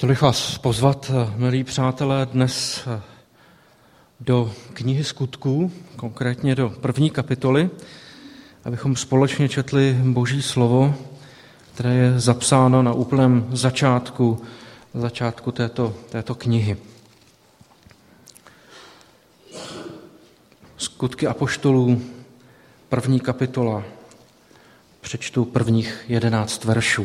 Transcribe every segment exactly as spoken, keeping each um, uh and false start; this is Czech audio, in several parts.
Chtěl bych vás pozvat, milí přátelé, dnes do knihy Skutků, konkrétně do první kapitoly, abychom společně četli Boží slovo, které je zapsáno na úplném začátku, začátku této, této knihy. Skutky apoštolů, první kapitola, přečtu prvních jedenáct veršů.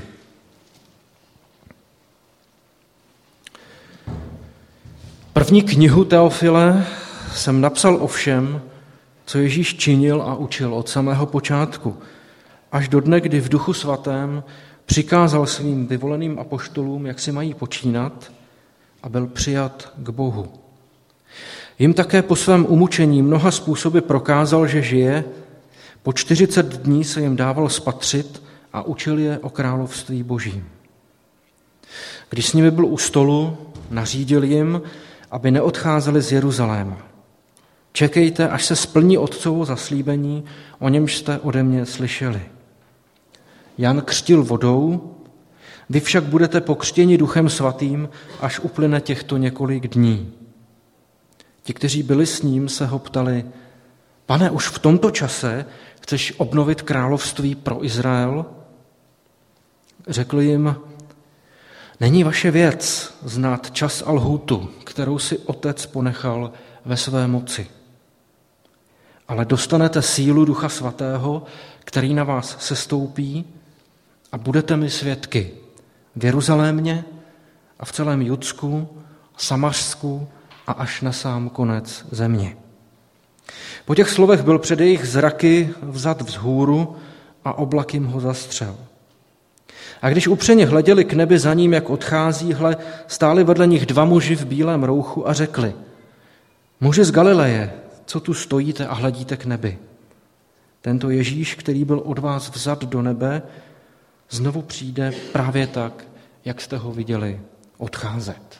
První knihu Teofile jsem napsal o všem, co Ježíš činil a učil od samého počátku, až do dne, kdy v Duchu svatém přikázal svým vyvoleným apoštolům, jak si mají počínat, a byl přijat k Bohu. Jim také po svém umučení mnoha způsoby prokázal, že žije, po čtyřicet dní se jim dával spatřit a učil je o království Božím. Když s nimi byl u stolu, nařídil jim, aby neodcházeli z Jeruzaléma. Čekejte, až se splní otcovo zaslíbení, o němž jste ode mě slyšeli. Jan křtil vodou, vy však budete pokřtěni Duchem svatým, až uplyne těchto několik dní. Ti, kteří byli s ním, se ho ptali, Pane, už v tomto čase chceš obnovit království pro Izrael? Řekl jim, není vaše věc znát čas a lhůtu, kterou si Otec ponechal ve své moci. Ale dostanete sílu Ducha svatého, který na vás sestoupí a budete mi svědky v Jeruzalémě a v celém Judsku, Samařsku a až na sám konec země. Po těch slovech byl před jejich zraky vzat vzhůru a oblak jim ho zastřel. A když upřeně hleděli k nebi za ním, jak odchází, hle, stáli vedle nich dva muži v bílém rouchu a řekli, muži z Galileje, co tu stojíte a hledíte k nebi? Tento Ježíš, který byl od vás vzat do nebe, znovu přijde právě tak, jak jste ho viděli odcházet.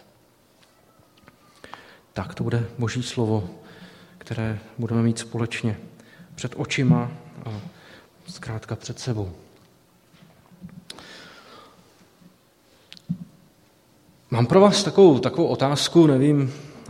Tak to bude Boží slovo, které budeme mít společně před očima a zkrátka před sebou. Mám pro vás takovou, takovou otázku, nevím,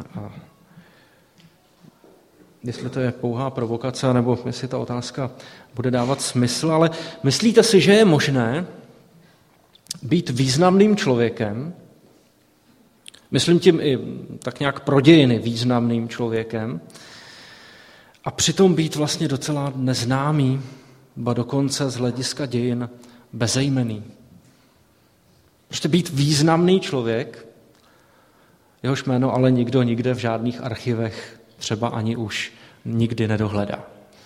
jestli to je pouhá provokace, nebo jestli ta otázka bude dávat smysl, ale myslíte si, že je možné být významným člověkem, myslím tím i tak nějak pro dějiny významným člověkem, a přitom být vlastně docela neznámý, ba dokonce z hlediska dějin bezejmenný? Prostě být významný člověk, jehož jméno ale nikdo nikde v žádných archivech třeba ani už nikdy nedohledá.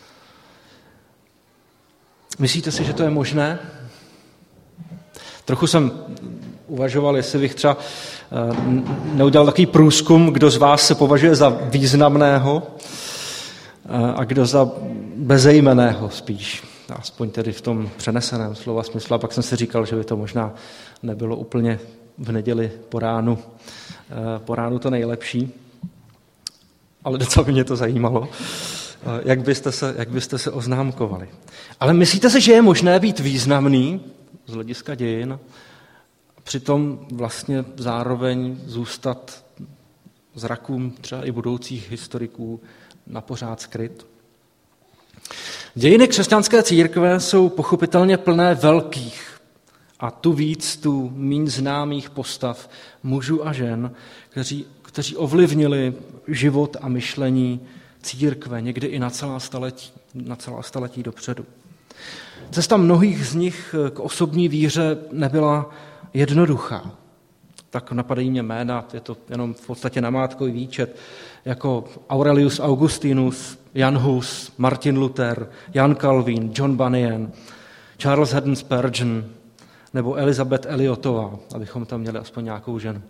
Myslíte si, že to je možné? Trochu jsem uvažoval, jestli bych třeba neudělal takový průzkum, kdo z vás se považuje za významného a kdo za bezejmenného spíš. Aspoň tedy v tom přeneseném slova smyslu. A pak jsem si říkal, že by to možná nebylo úplně v neděli po ránu, po ránu to nejlepší. Ale docela by mě to zajímalo, jak byste se, jak byste se oznámkovali. Ale myslíte si, že je možné být významný z hlediska dějin a přitom vlastně zároveň zůstat zrakům třeba i budoucích historiků na pořád skryt? Dějiny křesťanské církve jsou pochopitelně plné velkých a tu víc, tu míň známých postav mužů a žen, kteří, kteří ovlivnili život a myšlení církve někdy i na celá staletí, na celá staletí dopředu. Cesta mnohých z nich k osobní víře nebyla jednoduchá. Tak napadají mě jména, je to jenom v podstatě namátkový výčet, jako Aurelius Augustinus, Jan Hus, Martin Luther, Jan Calvin, John Bunyan, Charles Haddon Spurgeon nebo Elizabeth Elliottová, abychom tam měli aspoň nějakou ženu.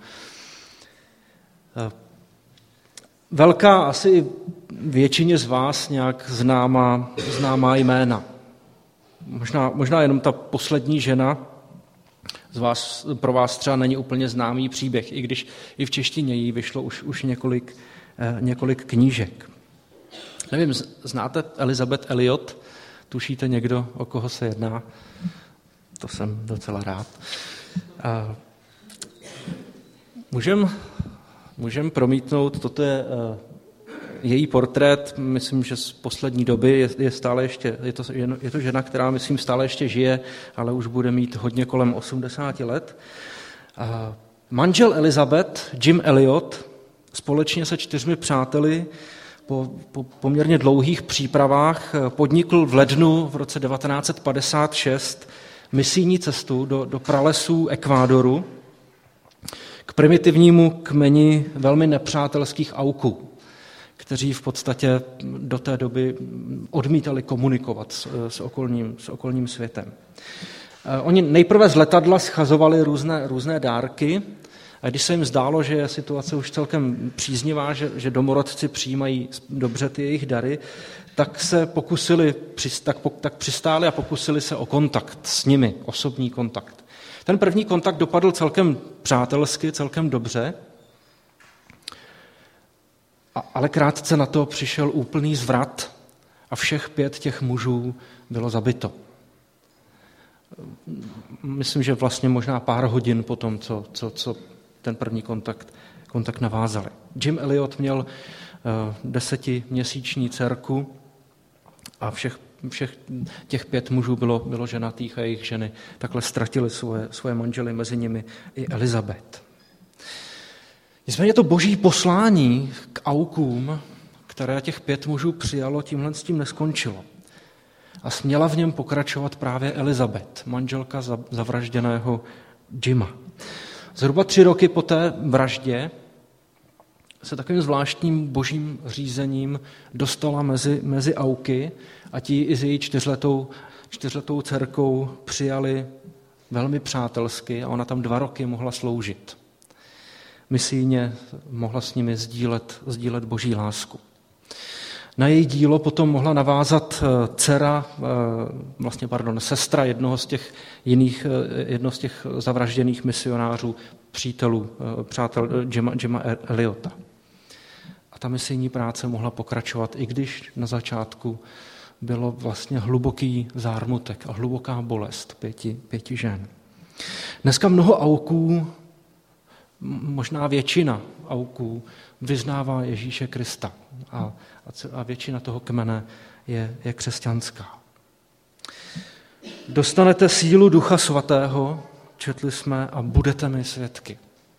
Velká, asi většině z vás nějak známá, známá jména. Možná, možná jenom ta poslední žena z vás, pro vás třeba není úplně známý příběh, i když i v češtině jí vyšlo už, už několik, eh, několik knížek. Nevím, znáte Elizabeth Elliot? Tušíte někdo, o koho se jedná? To jsem docela rád. Můžeme můžem promítnout, toto je uh, její portrét, myslím, že z poslední doby je, je stále ještě, je to, je to žena, která, myslím, stále ještě žije, ale už bude mít hodně kolem osmdesáti let. Uh, manžel Elizabeth, Jim Elliot, společně se čtyřmi přáteli po, po poměrně dlouhých přípravách podnikl v lednu v roce devatenáct set padesát šest misijní cestu do, do pralesů Ekvádoru k primitivnímu kmeni velmi nepřátelských Auků, kteří v podstatě do té doby odmítali komunikovat s, s, okolním, s okolním světem. Oni nejprve z letadla schazovali různé, různé dárky, a když se jim zdálo, že je situace už celkem příznivá, že, že domorodci přijímají dobře ty jejich dary, tak se pokusili, tak, tak přistáli a pokusili se o kontakt s nimi, osobní kontakt. Ten první kontakt dopadl celkem přátelsky, celkem dobře, a, ale krátce na to přišel úplný zvrat a všech pět těch mužů bylo zabito. Myslím, že vlastně možná pár hodin po tom, co, co, co ten první kontakt, kontakt navázali. Jim Elliot měl uh, desetiměsíční dcerku a všech, všech těch pět mužů bylo, bylo ženatých a jejich ženy takhle ztratili svoje, svoje manžely, mezi nimi i Elizabeth. Nicméně to boží poslání k Aukům, které těch pět mužů přijalo, tímhle s tím neskončilo. A směla v něm pokračovat právě Elizabeth, manželka zavražděného Jima. Zhruba tři roky po té vraždě se takovým zvláštním božím řízením dostala mezi, mezi Auky a ti i s její čtyřletou, čtyřletou dcerkou přijali velmi přátelsky a ona tam dva roky mohla sloužit. Misijně mohla s nimi sdílet, sdílet boží lásku. Na její dílo potom mohla navázat dcera, vlastně, pardon, sestra jednoho z těch jiných, jednoho z těch zavražděných misionářů, přítelů, přátel Jima, Jima Elliota. A ta misijní práce mohla pokračovat, i když na začátku bylo vlastně hluboký zármutek a hluboká bolest pěti, pěti žen. Dneska mnoho Auků, možná většina Auků, vyznává Ježíše Krista a, a většina toho kmene je, je křesťanská. Dostanete sílu Ducha Svatého, četli jsme, a budete mi svědky.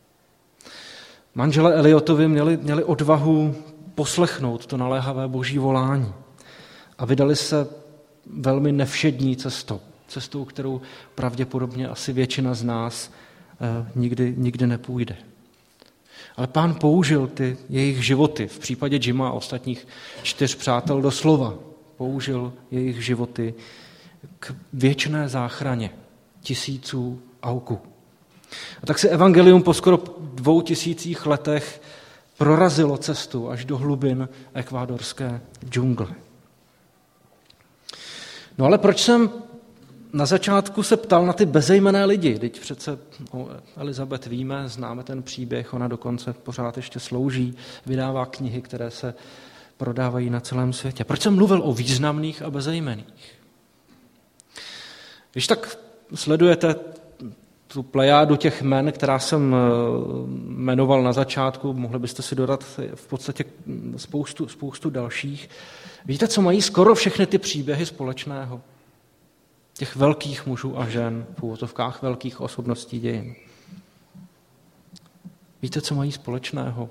Manželé Elliotovi měli, měli odvahu poslechnout to naléhavé boží volání a vydali se velmi nevšední cestou. Cestou, kterou pravděpodobně asi většina z nás eh, nikdy, nikdy nepůjde. Ale Pán použil ty jejich životy, v případě Jima a ostatních čtyř přátel doslova, použil jejich životy k věčné záchraně tisíců Auků. A tak se evangelium po skoro dvou tisících letech prorazilo cestu až do hlubin ekvádorské džungle. No ale proč jsem na začátku se ptal na ty bezejmenné lidi? Teď přece o Elizabeth víme, známe ten příběh, ona dokonce pořád ještě slouží, vydává knihy, které se prodávají na celém světě. Proč jsem mluvil o významných a bezejmenných? Když tak sledujete tu plejádu těch jmen, která jsem jmenoval na začátku, mohli byste si dodat v podstatě spoustu, spoustu dalších. Víte, co mají skoro všechny ty příběhy společného? Těch velkých mužů a žen, v úvozovkách velkých osobností dějin. Víte, co mají společného?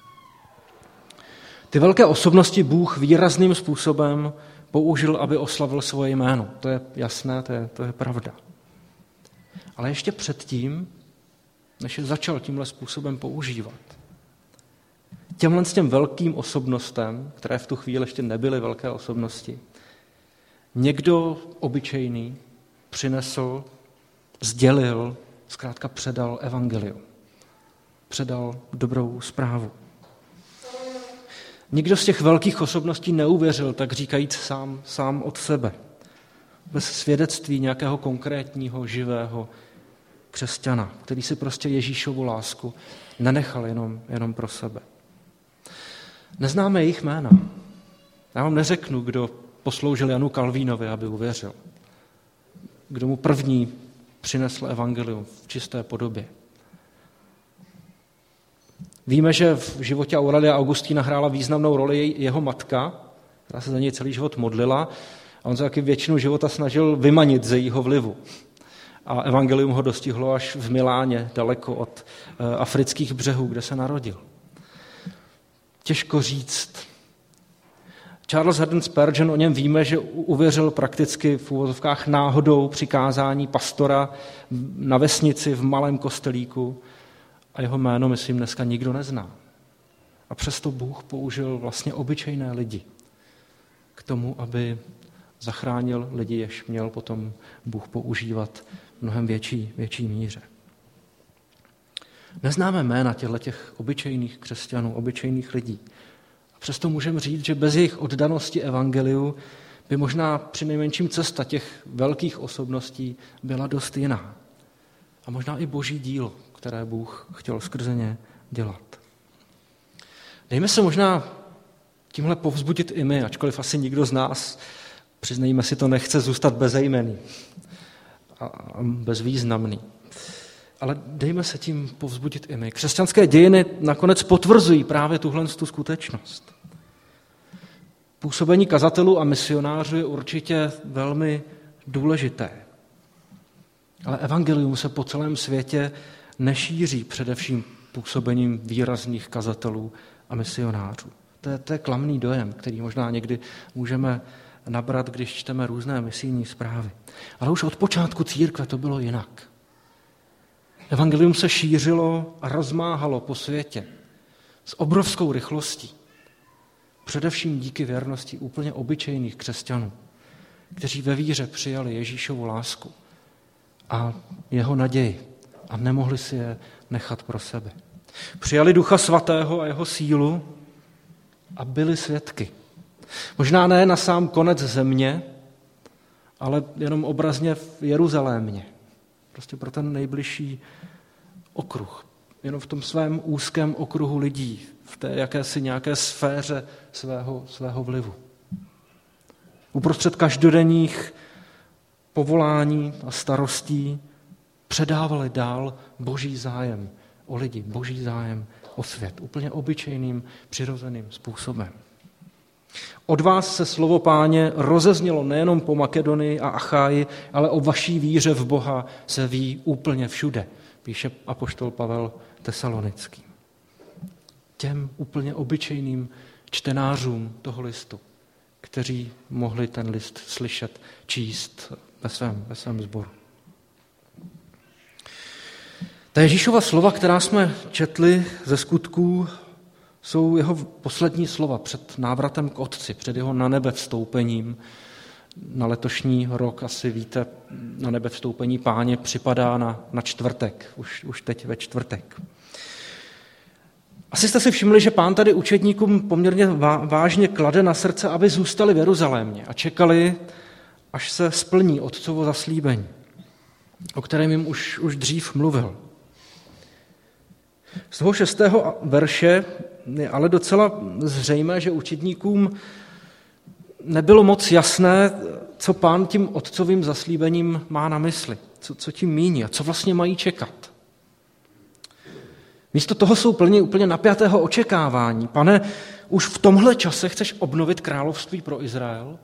Ty velké osobnosti Bůh výrazným způsobem použil, aby oslavil svoje jméno. To je jasné, to je, to je pravda. Ale ještě předtím, než je začal tímhle způsobem používat, těmhle s těm velkým osobnostem, které v tu chvíli ještě nebyly velké osobnosti, někdo obyčejný přinesl, sdělil, zkrátka předal evangelium. Předal dobrou zprávu. Nikdo z těch velkých osobností neuvěřil, tak říkajíc sám, sám od sebe. Bez svědectví nějakého konkrétního, živého křesťana, který si prostě Ježíšovu lásku nenechal jenom, jenom pro sebe. Neznáme jejich jména. Já vám neřeknu, kdo posloužil Janu Kalvínovi, aby uvěřil. Kdo mu první přinesl evangelium v čisté podobě. Víme, že v životě Aurelia Augustína hrála významnou roli jeho matka, která se za něj celý život modlila a on se taky většinu života snažil vymanit ze jejího vlivu. A evangelium ho dostihlo až v Miláně, daleko od afrických břehů, kde se narodil. Těžko říct. Charles Haddon Spurgeon, o něm víme, že uvěřil prakticky v uvozovkách náhodou přikázání pastora na vesnici v malém kostelíku a jeho jméno, myslím, dneska nikdo nezná. A přesto Bůh použil vlastně obyčejné lidi k tomu, aby zachránil lidi, jež měl potom Bůh používat v mnohem větší, větší míře. Neznáme jména těchto obyčejných křesťanů, obyčejných lidí. A přesto můžeme říct, že bez jejich oddanosti evangeliu by možná přinejmenším cesta těch velkých osobností byla dost jiná. A možná i boží dílo, které Bůh chtěl skrze ně dělat. Dejme se možná tímhle povzbudit i my, ačkoliv asi nikdo z nás, přiznejme si to, nechce zůstat bezejmenný a bezvýznamný. Ale dejme se tím povzbudit i my. Křesťanské dějiny nakonec potvrzují právě tuhle tu skutečnost. Působení kazatelů a misionářů je určitě velmi důležité. Ale evangelium se po celém světě nešíří především působením výrazných kazatelů a misionářů. To je, to je klamný dojem, který možná někdy můžeme nabrat, když čteme různé misijní zprávy. Ale už od počátku církve to bylo jinak. Evangelium se šířilo a rozmáhalo po světě s obrovskou rychlostí. Především díky věrnosti úplně obyčejných křesťanů, kteří ve víře přijali Ježíšovu lásku a jeho naději a nemohli si je nechat pro sebe. Přijali Ducha Svatého a jeho sílu a byli svědky. Možná ne na sám konec země, ale jenom obrazně v Jeruzalémě. Prostě pro ten nejbližší okruh. Jenom v tom svém úzkém okruhu lidí, v té jakési nějaké sféře svého, svého vlivu. Uprostřed každodenních povolání a starostí předávali dál boží zájem o lidi, boží zájem o svět. Úplně obyčejným, přirozeným způsobem. Od vás se slovo Páně rozeznělo nejenom po Makedonii a Acháji, ale o vaší víře v Boha se ví úplně všude, píše apoštol Pavel Tesalonickým. Těm úplně obyčejným čtenářům toho listu, kteří mohli ten list slyšet, číst ve svém, ve svém sboru. Ta Ježíšova slova, která jsme četli ze Skutků, jsou jeho poslední slova před návratem k Otci, před jeho na nebe vstoupením. Na letošní rok, asi víte, na nebe vstoupení Páně připadá na, na čtvrtek, už, už teď ve čtvrtek. Asi jste si všimli, že Pán tady učedníkům poměrně vážně klade na srdce, aby zůstali v Jeruzalémě a čekali, až se splní Otcovo zaslíbení, o kterém jim už, už dřív mluvil. Z toho šestého verše je ale docela zřejmé, že učedníkům nebylo moc jasné, co Pán tím otcovým zaslíbením má na mysli, co, co tím míní a co vlastně mají čekat. Místo toho jsou plní úplně napjatého očekávání. Pane, už v tomhle čase chceš obnovit království pro Izrael?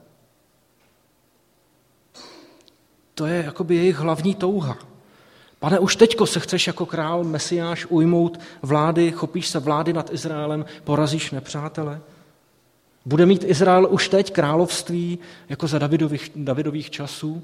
To je jakoby jejich hlavní touha. Pane, už teďko se chceš jako král Mesiáš ujmout vlády, chopíš se vlády nad Izraelem, porazíš nepřátele? Bude mít Izrael už teď království jako za Davidových, Davidových časů?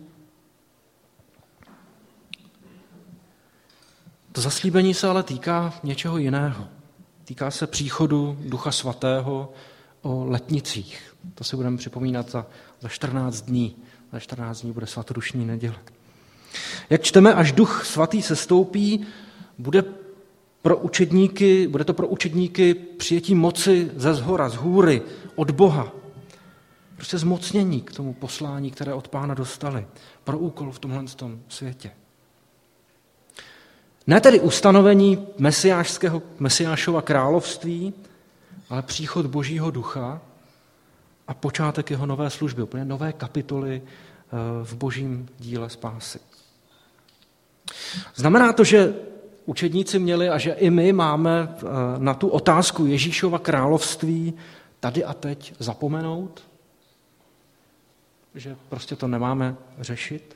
To zaslíbení se ale týká něčeho jiného. Týká se příchodu Ducha Svatého o letnicích. To si budeme připomínat za, za čtrnáct dní. Za čtrnáct dní bude svatodušní neděle. Jak čteme, až Duch Svatý sestoupí, bude, pro učedníky, bude to pro učedníky přijetí moci ze zhora, z hůry, od Boha. Prostě zmocnění k tomu poslání, které od Pána dostali. Pro úkol v tomhle světě. Ne tedy ustanovení mesiášského, Mesiášova království, ale příchod Božího Ducha a počátek jeho nové služby, úplně nové kapitoly v Božím díle spásy. Znamená to, že učedníci měli a že i my máme na tu otázku Ježíšova království tady a teď zapomenout? Že prostě to nemáme řešit?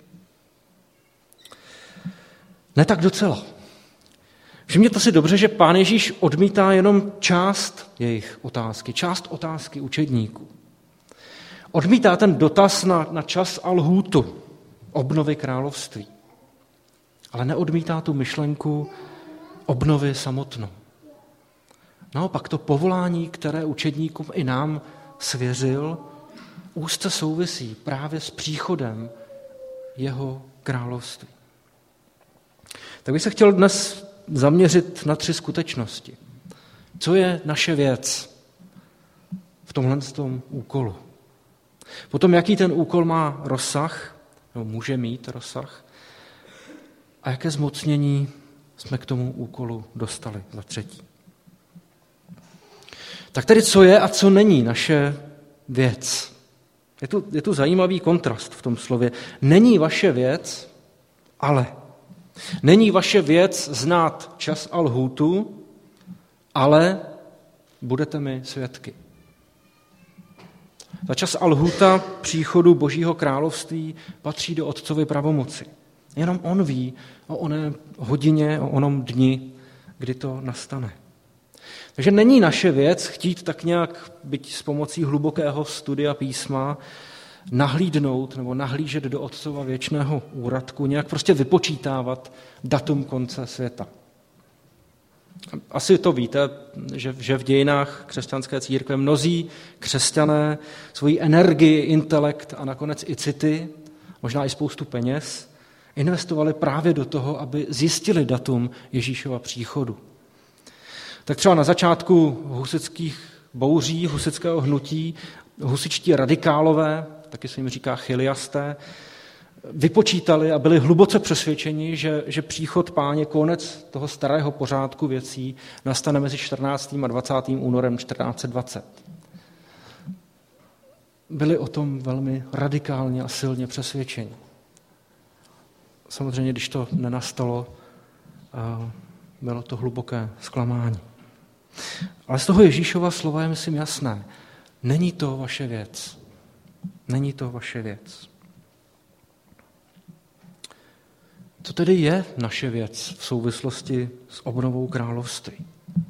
Ne tak docela. Všimněte si dobře, že Pán Ježíš odmítá jenom část jejich otázky, část otázky učedníků. Odmítá ten dotaz na, na čas a lhůtu obnovy království. Ale neodmítá tu myšlenku obnovy samotnou. Naopak to povolání, které učedníkům i nám svěřil, úzce souvisí právě s příchodem jeho království. Tak bych se chtěl dnes zaměřit na tři skutečnosti. Co je naše věc v tomhle tom úkolu? Potom, jaký ten úkol má rozsah, nebo může mít rozsah, a jaké zmocnění jsme k tomu úkolu dostali za třetí. Tak tedy, co je a co není naše věc? Je tu, je tu zajímavý kontrast v tom slově. Není vaše věc, ale. Není vaše věc znát čas a lhůtu, ale budete mi svědky. Ta čas a lhůta příchodu Božího království patří do Otcovy pravomoci. Jenom on ví o oné hodině, o onom dni, kdy to nastane. Takže není naše věc chtít tak nějak, byť s pomocí hlubokého studia písma, nahlídnout nebo nahlížet do Otcova věčného úradku, nějak prostě vypočítávat datum konce světa. Asi to víte, že, že v dějinách křesťanské církve mnozí křesťané svoji energii, intelekt a nakonec i city, možná i spoustu peněz, investovali právě do toho, aby zjistili datum Ježíšova příchodu. Tak třeba na začátku husitských bouří, husitského hnutí, husičtí radikálové, taky se jim říká chiliasté, vypočítali a byli hluboce přesvědčeni, že, že příchod Páně, konec toho starého pořádku věcí, nastane mezi čtrnáctým a dvacátým únorem čtrnáct set dvacet. Byli o tom velmi radikálně a silně přesvědčeni. Samozřejmě, když to nenastalo, bylo to hluboké zklamání. Ale z toho Ježíšova slova je, myslím, jasné. Není to vaše věc. Není to vaše věc. Co tedy je naše věc v souvislosti s obnovou království?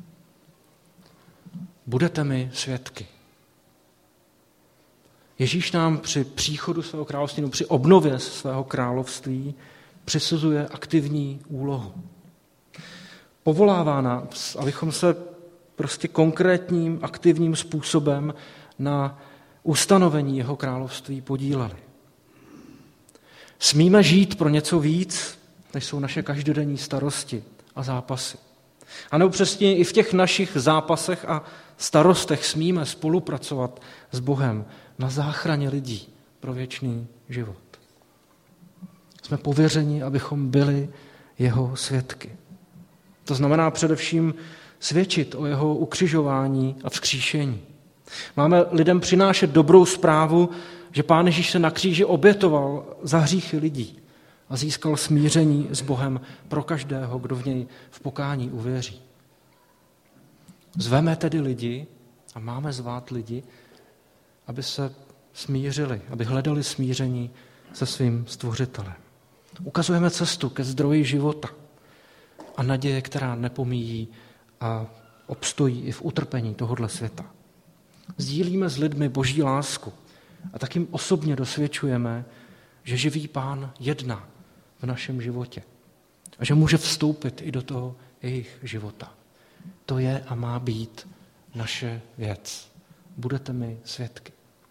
Budete mi svědky. Ježíš nám při příchodu svého království, no při obnově svého království přisuzuje aktivní úlohu. Povolává nás, abychom se prostě konkrétním, aktivním způsobem na ustanovení jeho království podíleli. Smíme žít pro něco víc, než jsou naše každodenní starosti a zápasy. A nebo přesně i v těch našich zápasech a starostech smíme spolupracovat s Bohem na záchraně lidí pro věčný život. Jsme pověřeni, abychom byli jeho svědky. To znamená především svědčit o jeho ukřižování a vzkříšení. Máme lidem přinášet dobrou zprávu, že Pán Ježíš se na kříži obětoval za hříchy lidí a získal smíření s Bohem pro každého, kdo v něj v pokání uvěří. Zveme tedy lidi a máme zvát lidi, aby se smířili, aby hledali smíření se svým stvořitelem. Ukazujeme cestu ke zdroji života a naděje, která nepomíjí a obstojí i v utrpení tohoto světa. Sdílíme s lidmi Boží lásku a tak jim osobně dosvědčujeme, že živý Pán jedná v našem životě a že může vstoupit i do toho jejich života. To je a má být naše věc. Budete mi svědky.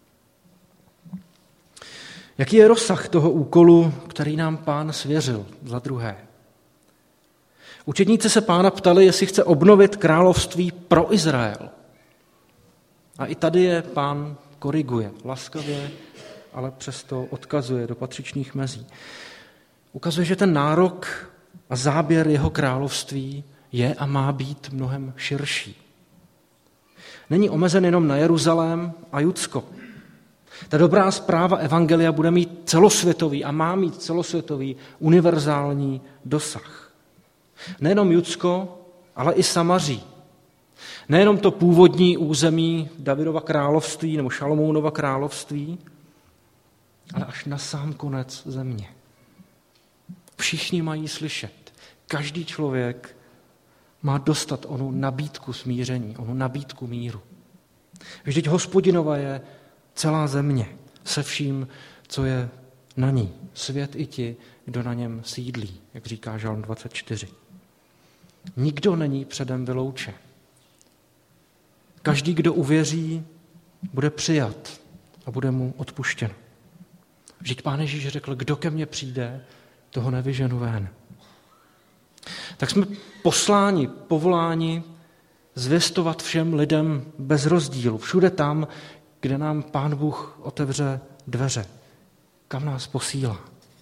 Jaký je rozsah toho úkolu, který nám Pán svěřil za druhé? Učedníci se Pána ptali, jestli chce obnovit království pro Izrael. A i tady je Pán koriguje, laskavě, ale přesto odkazuje do patřičných mezí. Ukazuje, že ten nárok a záběr jeho království je a má být mnohem širší. Není omezen jenom na Jeruzalém a Judsko. Ta dobrá zpráva evangelia bude mít celosvětový a má mít celosvětový univerzální dosah. Nejenom Judsko, ale i Samaří. Nejenom to původní území Davidova království nebo Šalomounova království, ale až na sám konec země. Všichni mají slyšet. Každý člověk má dostat onu nabídku smíření, onu nabídku míru. Vždyť Hospodinova je celá země se vším, co je na ní. Svět i ti, kdo na něm sídlí, jak říká Žalm dvacet čtyři. Nikdo není předem vyloučen. Každý, kdo uvěří, bude přijat a bude mu odpuštěno. Vždyť Pán Ježíš řekl, kdo ke mně přijde, toho nevyženu ven. Tak jsme posláni, povoláni zvěstovat všem lidem bez rozdílu. Všude tam, kde nám Pán Bůh otevře dveře, kam nás posílá.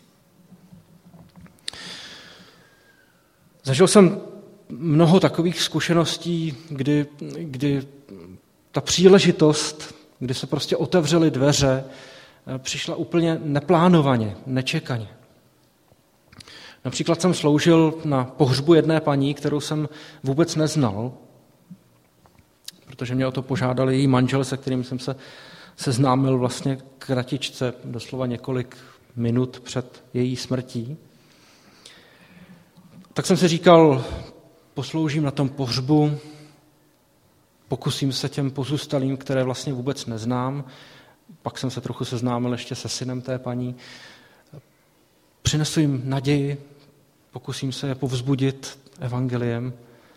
Zažil jsem mnoho takových zkušeností, kdy, kdy ta příležitost, kdy se prostě otevřely dveře, přišla úplně neplánovaně, nečekaně. Například jsem sloužil na pohřbu jedné paní, kterou jsem vůbec neznal, protože mě o to požádal její manžel, se kterým jsem se seznámil vlastně kratičce, doslova několik minut před její smrtí. Tak jsem si říkal, posloužím na tom pohřbu, pokusím se těm pozůstalým, které vlastně vůbec neznám, pak jsem se trochu seznámil ještě se synem té paní, přinesu jim naději, pokusím se je povzbudit evangeliem,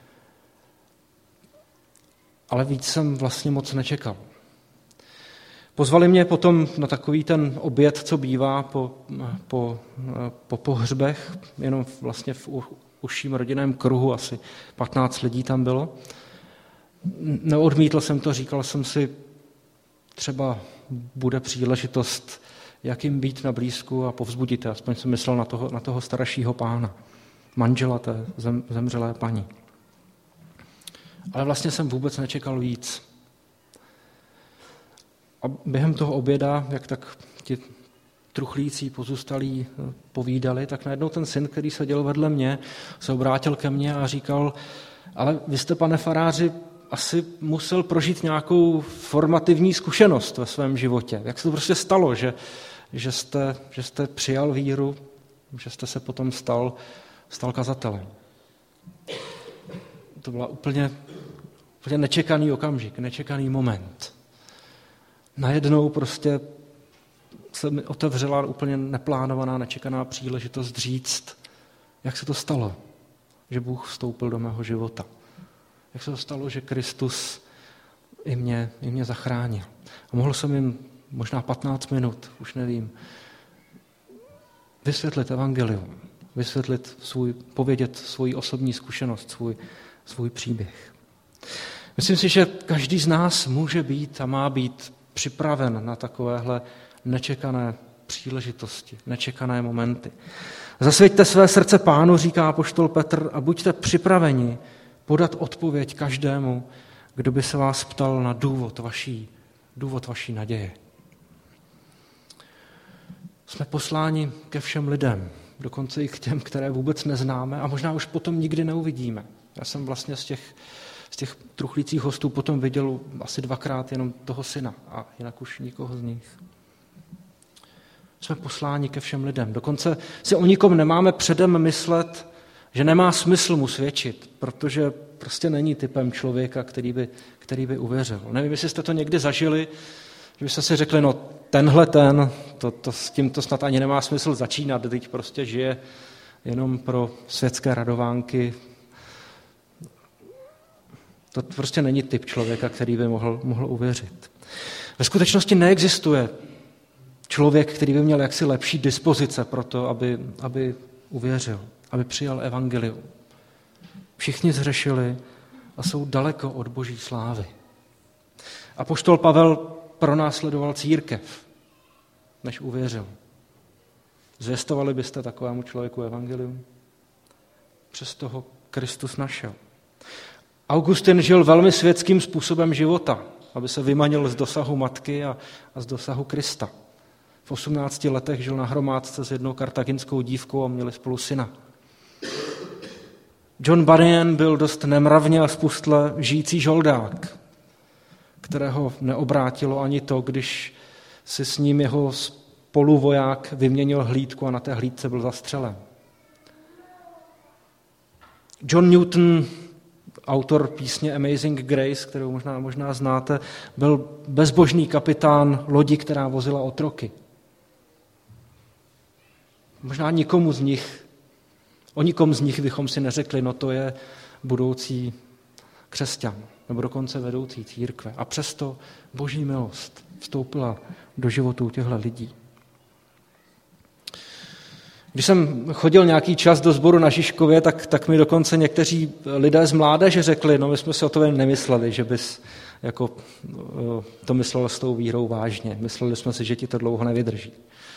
ale víc jsem vlastně moc nečekal. Pozvali mě potom na takový ten oběd, co bývá po, po, po pohřbech, jenom vlastně v užším rodinném kruhu, asi patnáct lidí tam bylo. Neodmítl jsem to, říkal jsem si, třeba bude příležitost, jak jim být na blízku a povzbudit. Aspoň jsem myslel na toho, na toho staršího pána, manžela té zem, zemřelé paní. Ale vlastně jsem vůbec nečekal víc. A během toho oběda, jak tak ti truchlící pozůstalí povídali, tak najednou ten syn, který seděl vedle mě, se obrátil ke mně a říkal, ale vy jste, pane faráři, asi musel prožít nějakou formativní zkušenost ve svém životě. Jak se to prostě stalo, že, že, jste, že jste přijal víru, že jste se potom stal, stal kazatelem. To byla úplně, úplně nečekaný okamžik, nečekaný moment. Najednou prostě se mi otevřela úplně neplánovaná, nečekaná příležitost říct, jak se to stalo, že Bůh vstoupil do mého života. Jak se to stalo, že Kristus i mě, i mě zachránil. A mohl jsem jim možná patnáct minut, už nevím, vysvětlit evangelium, vysvětlit svůj, povědět svoji osobní zkušenost, svůj, svůj příběh. Myslím si, že každý z nás může být a má být připraven na takovéhle nečekané příležitosti, nečekané momenty. Zasvěťte své srdce Pánu, říká apoštol Petr, a buďte připraveni podat odpověď každému, kdo by se vás ptal na důvod vaší, důvod vaší naděje. Jsme posláni ke všem lidem, dokonce i k těm, které vůbec neznáme a možná už potom nikdy neuvidíme. Já jsem vlastně z těch, z těch truchlících hostů potom viděl asi dvakrát jenom toho syna a jinak už nikoho z nich. Jsme posláni ke všem lidem. Dokonce si o nikom nemáme předem myslet, že nemá smysl mu svědčit, protože prostě není typem člověka, který by, který by uvěřil. Nevím, jestli jste to někdy zažili, že byste si řekli, no tenhle ten, to, to, s tím to snad ani nemá smysl začínat, teď prostě žije jenom pro světské radovánky. To prostě není typ člověka, který by mohl, mohl uvěřit. Ve skutečnosti neexistuje člověk, který by měl jaksi lepší dispozice pro to, aby, aby uvěřil, aby přijal evangelium. Všichni zhřešili a jsou daleko od boží slávy. Apoštol Pavel pronásledoval církev, než uvěřil. Zvěstovali byste takovému člověku evangelium? Přesto ho Kristus našel. Augustin žil velmi světským způsobem života, aby se vymanil z dosahu matky a, a z dosahu Krista. V osmnácti letech žil na hromádce s jednou kartaginskou dívkou a měli spolu syna. John Bunyan byl dost nemravně a spustle žijící žoldák, kterého neobrátilo ani to, když si s ním jeho spoluvoják vyměnil hlídku a na té hlídce byl zastřelen. John Newton, autor písně Amazing Grace, kterou možná, možná znáte, byl bezbožný kapitán lodi, která vozila otroky. Možná nikomu z nich, o nikom z nich bychom si neřekli, no to je budoucí křesťan, nebo dokonce vedoucí církve. A přesto boží milost vstoupila do životů těchto lidí. Když jsem chodil nějaký čas do sboru na Žižkově, tak, tak mi dokonce někteří lidé z mládeže řekli, no my jsme si o to nemysleli, že bys jako, to myslel s tou vírou vážně. Mysleli jsme si, že ti to dlouho nevydrží.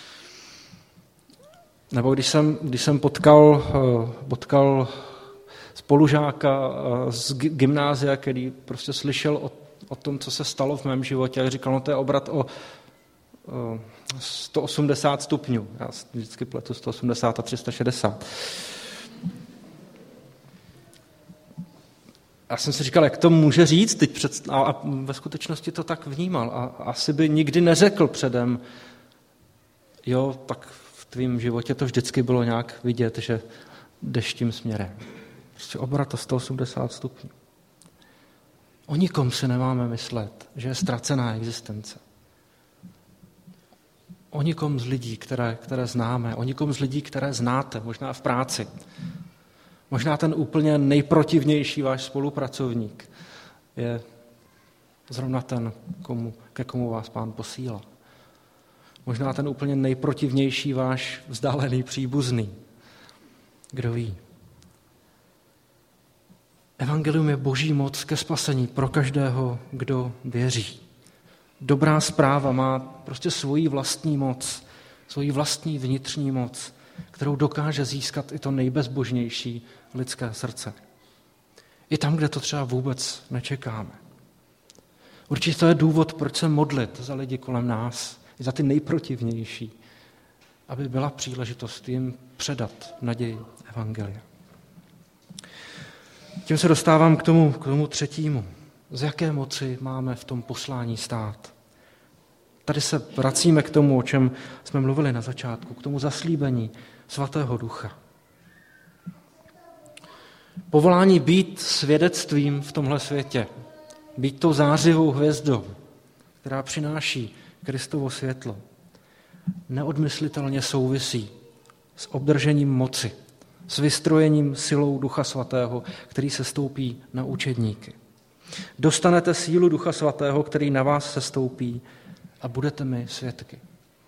Nebo když jsem, když jsem potkal, potkal spolužáka z gymnázia, který prostě slyšel o, o tom, co se stalo v mém životě, a říkal, no to je obrat o sto osmdesát stupňů. Já vždycky pletu sto osmdesát a tři sta šedesát. Já jsem si říkal, jak to může říct, teď před, a, a ve skutečnosti to tak vnímal. A asi by nikdy neřekl předem, jo, tak v tvém životě to vždycky bylo nějak vidět, že jdeš tím směrem. Prostě obrat o sto osmdesát stupňů. O nikom si nemáme myslet, že je ztracená existence. O nikom z lidí, které, které známe, o nikom z lidí, které znáte, možná v práci. Možná ten úplně nejprotivnější váš spolupracovník je zrovna ten, komu, ke komu vás Pán posílá. Možná ten úplně nejprotivnější váš vzdálený příbuzný. Kdo ví? Evangelium je boží moc ke spasení pro každého, kdo věří. Dobrá zpráva má prostě svoji vlastní moc, svoji vlastní vnitřní moc, kterou dokáže získat i to nejbezbožnější lidské srdce. I tam, kde to třeba vůbec nečekáme. Určitě to je důvod, proč se modlit za lidi kolem nás, i za ty nejprotivnější, aby byla příležitost jim předat naději evangelia. Tím se dostávám k tomu, k tomu třetímu. Z jaké moci máme v tom poslání stát? Tady se vracíme k tomu, o čem jsme mluvili na začátku, k tomu zaslíbení Svatého Ducha. Povolání být svědectvím v tomhle světě, být tou zářivou hvězdou, která přináší Kristovo světlo, neodmyslitelně souvisí s obdržením moci, s vystrojením silou Ducha Svatého, který se stoupí na učedníky. Dostanete sílu Ducha Svatého, který na vás se stoupí, a budete mi svědky.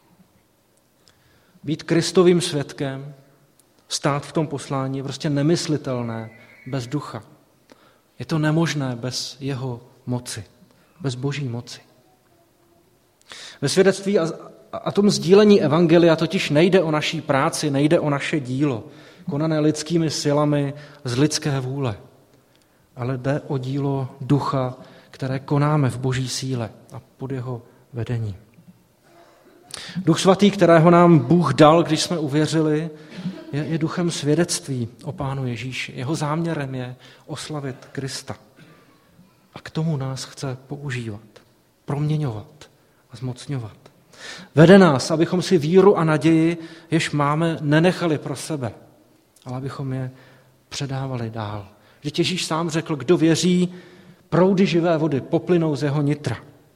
Být Kristovým svědkem, stát v tom poslání je prostě nemyslitelné bez ducha. Je to nemožné bez jeho moci, bez boží moci. Ve svědectví a, a tom sdílení evangelia totiž nejde o naší práci, nejde o naše dílo, konané lidskými silami z lidské vůle, ale jde o dílo ducha, které konáme v boží síle a pod jeho vedení. Duch svatý, kterého nám Bůh dal, když jsme uvěřili, je, je duchem svědectví o Pánu Ježíši. Jeho záměrem je oslavit Krista. A k tomu nás chce používat, proměňovat a zmocňovat. Vede nás, abychom si víru a naději, jež máme, nenechali pro sebe, ale abychom je předávali dál. Vždyť Ježíš sám řekl, kdo věří, proudy živé vody poplynou z jeho nitra.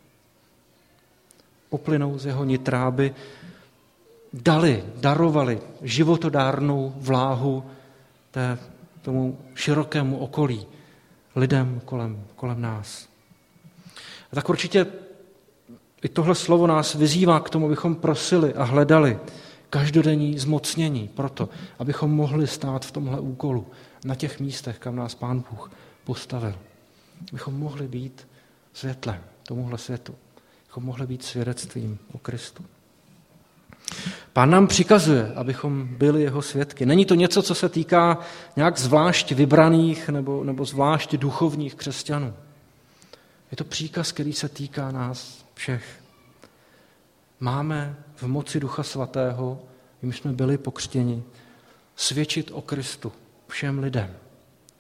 Poplynou z jeho nitra, aby dali, darovali životodárnou vláhu té, tomu širokému okolí, lidem kolem, kolem nás. A tak určitě i tohle slovo nás vyzývá k tomu, abychom prosili a hledali každodenní zmocnění proto, abychom mohli stát v tomhle úkolu, na těch místech, kam nás Pán Bůh postavil. Abychom mohli být světlem tomuhle světu. Abychom mohli být svědectvím o Kristu. Pán nám přikazuje, abychom byli jeho svědky. Není to něco, co se týká nějak zvlášť vybraných nebo, nebo zvlášť duchovních křesťanů. Je to příkaz, který se týká nás všech. Máme v moci Ducha Svatého, jim jsme byli pokřtěni, svědčit o Kristu všem lidem.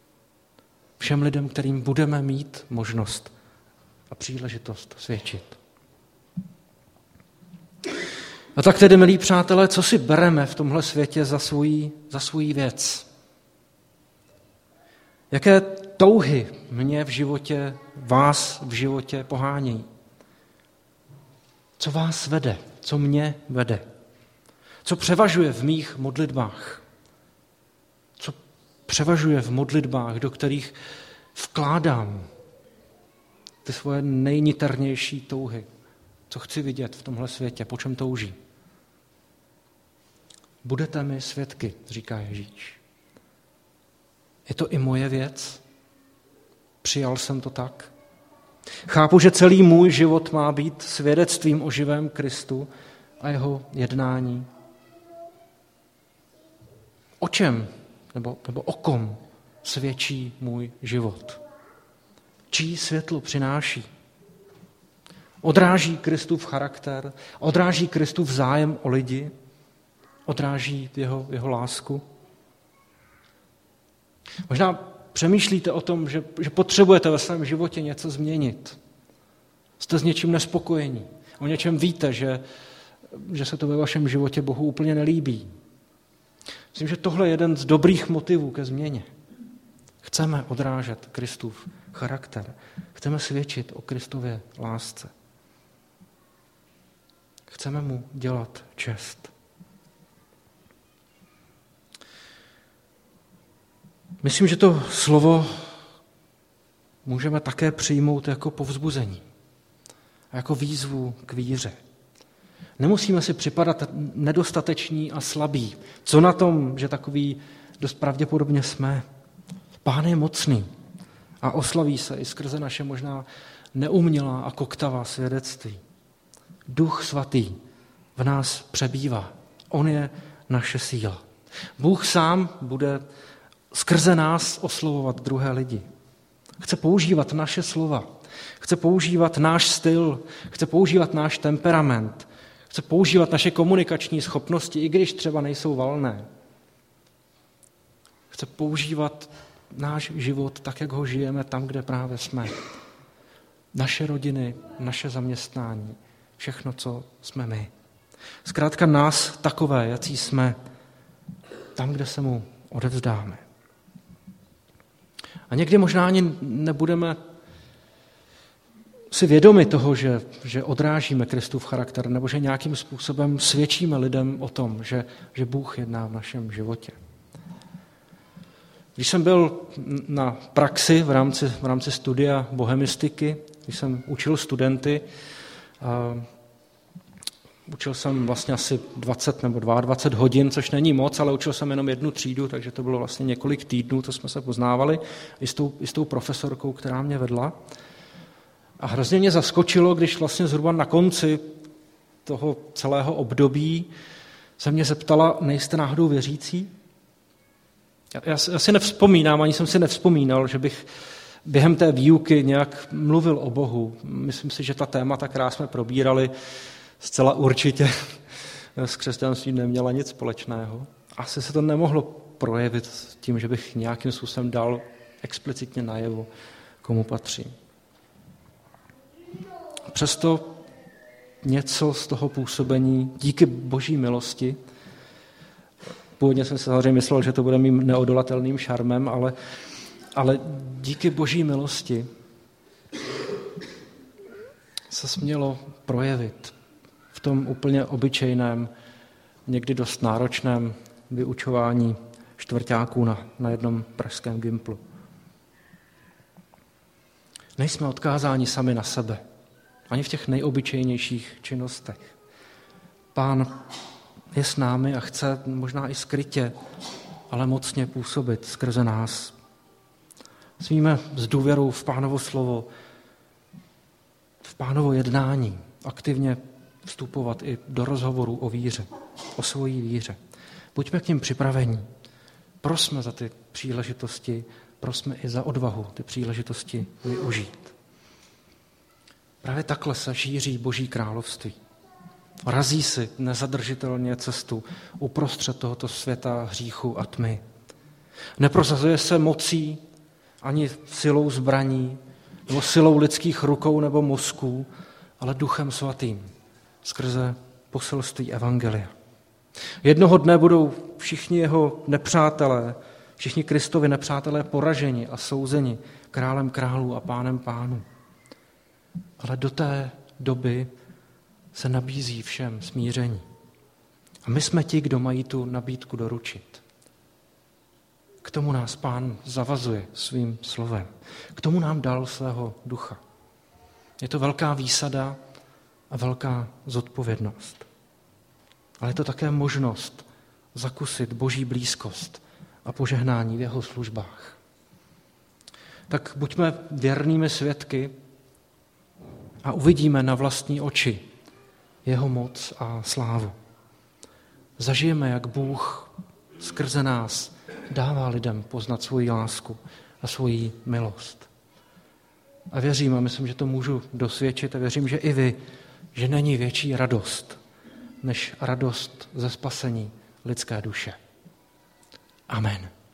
Všem lidem, kterým budeme mít možnost a příležitost svědčit. A tak tedy, milí přátelé, co si bereme v tomhle světě za svůj, za svůj věc? Jaké touhy mě v životě, vás v životě pohánějí? Co vás vede? Co mě vede? Co převažuje v mých modlitbách? Co převažuje v modlitbách, do kterých vkládám ty svoje nejniternější touhy? Co chci vidět v tomhle světě? Po čem touží? Budete mi svědky, říká Ježíš. Je to i moje věc? Přijal jsem to tak? Chápu, že celý můj život má být svědectvím o živém Kristu a jeho jednání. O čem nebo, nebo o kom svědčí můj život? Čí světlo přináší? Odráží Kristův charakter? Odráží Kristův zájem o lidi? Odráží jeho, jeho lásku? Možná přemýšlíte o tom, že, že potřebujete ve svém životě něco změnit. Jste s něčím nespokojení. O něčem víte, že, že se to ve vašem životě Bohu úplně nelíbí. Myslím, že tohle je jeden z dobrých motivů ke změně. Chceme odrážet Kristův charakter. Chceme svědčit o Kristově lásce. Chceme mu dělat čest. Myslím, že to slovo můžeme také přijmout jako povzbuzení a jako výzvu k víře. Nemusíme si připadat nedostateční a slabí. Co na tom, že takový dost pravděpodobně jsme? Pán je mocný a oslaví se i skrze naše možná neumělá a koktavá svědectví. Duch svatý v nás přebývá. On je naše síla. Bůh sám bude skrze nás oslovovat druhé lidi. Chce používat naše slova, chce používat náš styl, chce používat náš temperament, chce používat naše komunikační schopnosti, i když třeba nejsou valné. Chce používat náš život tak, jak ho žijeme tam, kde právě jsme. Naše rodiny, naše zaměstnání, všechno, co jsme my. Zkrátka nás takové, jací jsme, tam, kde se mu odevzdáme. A někdy možná ani nebudeme si vědomi toho, že, že odrážíme Kristův charakter, nebo že nějakým způsobem svědčíme lidem o tom, že, že Bůh jedná v našem životě. Když jsem byl na praxi v rámci, v rámci studia bohemistiky, když jsem učil studenty, a učil jsem vlastně asi dvacet nebo dvacet dva hodin, což není moc, ale učil jsem jenom jednu třídu, takže to bylo vlastně několik týdnů, co jsme se poznávali i s tou, i s tou profesorkou, která mě vedla. A hrozně mě zaskočilo, když vlastně zhruba na konci toho celého období se mě zeptala, nejste náhodou věřící? Já, já, já si nevzpomínám, ani jsem si nevzpomínal, že bych během té výuky nějak mluvil o Bohu. Myslím si, že ta témata, která jsme probírali, zcela určitě s křesťanstvím neměla nic společného. Asi se to nemohlo projevit tím, že bych nějakým způsobem dal explicitně najevo, komu patří. Přesto něco z toho působení díky Boží milosti, původně jsem si samozřejmě myslel, že to bude mým neodolatelným šarmem, ale, ale díky Boží milosti se smělo projevit v tom úplně obyčejném, někdy dost náročném vyučování čtvrťáků na, na jednom pražském gymplu. Nejsme odkázáni sami na sebe, ani v těch nejobyčejnějších činnostech. Pán je s námi a chce možná i skrytě, ale mocně působit skrze nás. Smíme s důvěrou v Pánovo slovo, v Pánovo jednání aktivně vstupovat i do rozhovorů o víře, o svojí víře. Buďme k nim připraveni. Prosme za ty příležitosti, prosme i za odvahu ty příležitosti využít. Právě takhle se šíří Boží království. Razí si nezadržitelně cestu uprostřed tohoto světa hříchu a tmy. Neprosazuje se mocí ani silou zbraní, nebo silou lidských rukou nebo mozků, ale Duchem Svatým, skrze poselství evangelia. Jednoho dne budou všichni jeho nepřátelé, všichni Kristovi nepřátelé poraženi a souzeni králem králů a pánem pánů. Ale do té doby se nabízí všem smíření. A my jsme ti, kdo mají tu nabídku doručit. K tomu nás Pán zavazuje svým slovem. K tomu nám dal svého ducha. Je to velká výsada a velká zodpovědnost. Ale je to také možnost zakusit Boží blízkost a požehnání v jeho službách. Tak buďme věrnými svědky a uvidíme na vlastní oči jeho moc a slávu. Zažijeme, jak Bůh skrze nás dává lidem poznat svoji lásku a svoji milost. A věřím, a myslím, že to můžu dosvědčit, a věřím, že i vy, že není větší radost, než radost ze spasení lidské duše. Amen.